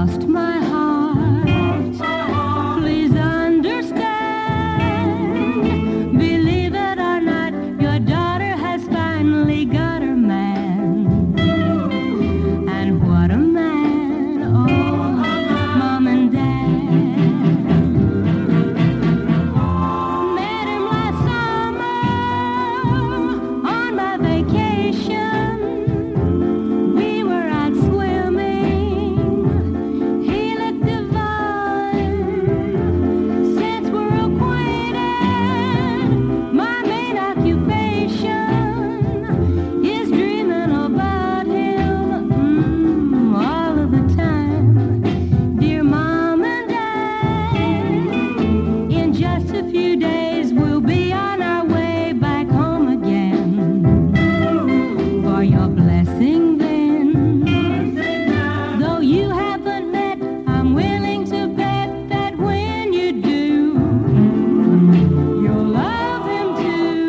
lost my heart. Please understand. Believe it or not, your daughter has finally got her man. And what a man, oh, Mom and Dad. Met him last summer on my vacation. We were out swimming. He looked divine. Since we're acquainted, my main occupation is dreaming about him all of the time. Dear Mom and Dad, in just a few days we'll be on our way back home again. For your blessing then, though you haven't met, I'm willing to bet that when you do, you'll love him too.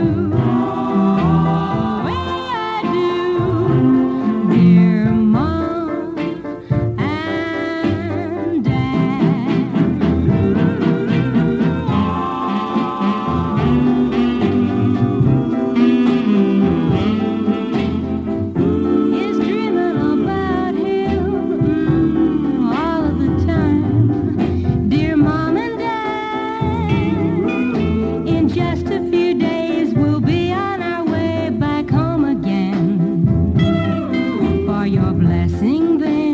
The way I do, dear Mom and Dad. Is dreaming about him all of the time. Dear Mom and Dad, in just a few days we'll be on our way back home again. For your blessing then,